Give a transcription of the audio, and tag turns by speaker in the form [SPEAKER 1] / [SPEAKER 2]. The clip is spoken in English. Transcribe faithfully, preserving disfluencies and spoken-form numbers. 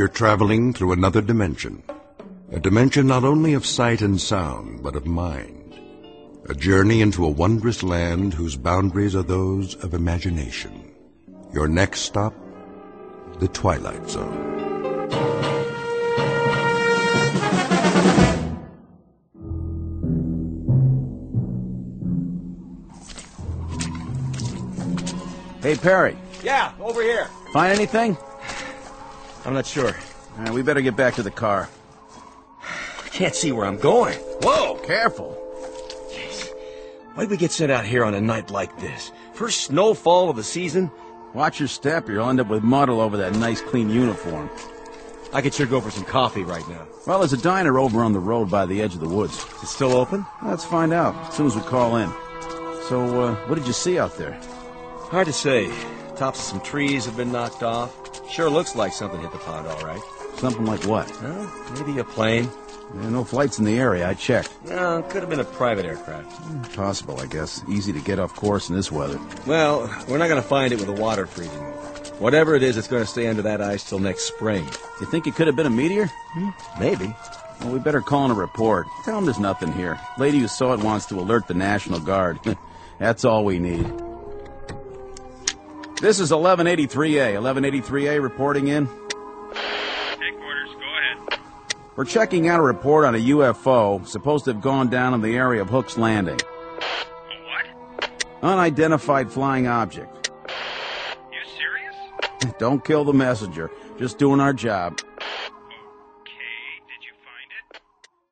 [SPEAKER 1] You're traveling through another dimension. A dimension not only of sight and sound, but of mind. A journey into a wondrous land whose boundaries are those of imagination. Your next stop, the Twilight Zone.
[SPEAKER 2] Hey, Perry.
[SPEAKER 3] Yeah, over here.
[SPEAKER 2] Find anything?
[SPEAKER 3] I'm not sure.
[SPEAKER 2] All right, we better get back to the car.
[SPEAKER 3] I can't see where I'm going.
[SPEAKER 2] Whoa, careful.
[SPEAKER 3] Jeez. Why'd we get sent out here on a night like this? First snowfall of the season?
[SPEAKER 2] Watch your step, or you'll end up with mud all over that nice, clean uniform.
[SPEAKER 3] I could sure go for some coffee right now.
[SPEAKER 2] Well, there's a diner over on the road by the edge of the woods.
[SPEAKER 3] Is it still open?
[SPEAKER 2] Let's find out as soon as we call in. So, uh, what did you see out there?
[SPEAKER 3] Hard to say. Tops of some trees have been knocked off. Sure looks like something hit the pond, all right.
[SPEAKER 2] Something like what?
[SPEAKER 3] Well, maybe a plane.
[SPEAKER 2] Yeah, no flights in the area. I checked.
[SPEAKER 3] No, it could have been a private aircraft.
[SPEAKER 2] Possible, I guess. Easy to get off course in this weather.
[SPEAKER 3] Well, we're not going to find it with the water freezing over. Whatever it is, it's going to stay under that ice till next spring.
[SPEAKER 2] You think it could have been a meteor?
[SPEAKER 3] Hmm, maybe.
[SPEAKER 2] Well, we better call in a report. Tell them there's nothing here. Lady who saw it wants to alert the National Guard. That's all we need. This is eleven eighty-three A. eleven eighty-three A reporting in.
[SPEAKER 4] Headquarters, go ahead.
[SPEAKER 2] We're checking out a report on a U F O supposed to have gone down in the area of Hook's Landing.
[SPEAKER 4] A what?
[SPEAKER 2] Unidentified flying object.
[SPEAKER 4] You serious?
[SPEAKER 2] Don't kill the messenger. Just doing our job.